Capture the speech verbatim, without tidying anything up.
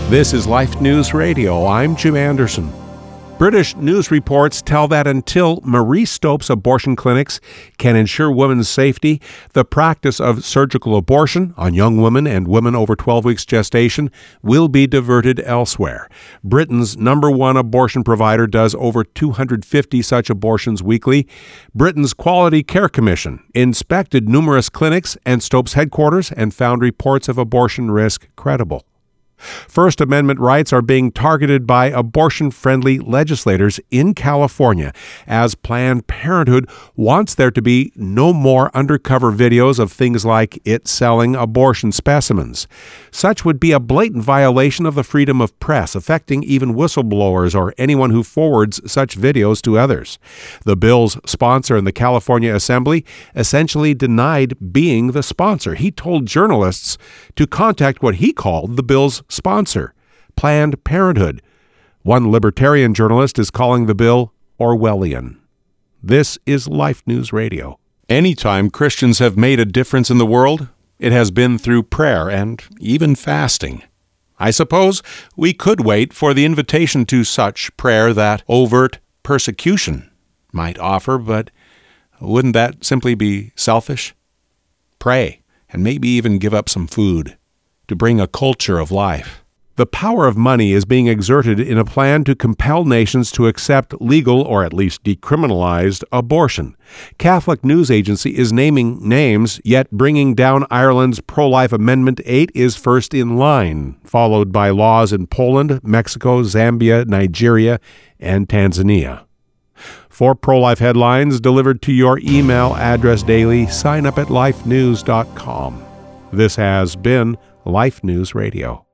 This is Life News Radio. I'm Jim Anderson. British news reports tell that until Marie Stopes abortion clinics can ensure women's safety, the practice of surgical abortion on young women and women over twelve weeks gestation will be diverted elsewhere. Britain's number one abortion provider does over two hundred fifty such abortions weekly. Britain's Quality Care Commission inspected numerous clinics and Stopes headquarters and found reports of abortion risk credible. First Amendment rights are being targeted by abortion-friendly legislators in California as Planned Parenthood wants there to be no more undercover videos of things like it selling abortion specimens. Such would be a blatant violation of the freedom of press, affecting even whistleblowers or anyone who forwards such videos to others. The bill's sponsor in the California Assembly essentially denied being the sponsor. He told journalists to contact what he called the bill's sponsor, Planned Parenthood. One libertarian journalist is calling the bill Orwellian. This is Life News Radio. Anytime Christians have made a difference in the world, it has been through prayer and even fasting. I suppose we could wait for the invitation to such prayer that overt persecution might offer, but wouldn't that simply be selfish? Pray, and maybe even give up some food to bring a culture of life. The power of money is being exerted in a plan to compel nations to accept legal or at least decriminalized abortion. Catholic News Agency is naming names, yet bringing down Ireland's pro-life Amendment eight is first in line, followed by laws in Poland, Mexico, Zambia, Nigeria, and Tanzania. For pro-life headlines delivered to your email address daily, sign up at life news dot com. This has been Life News Radio.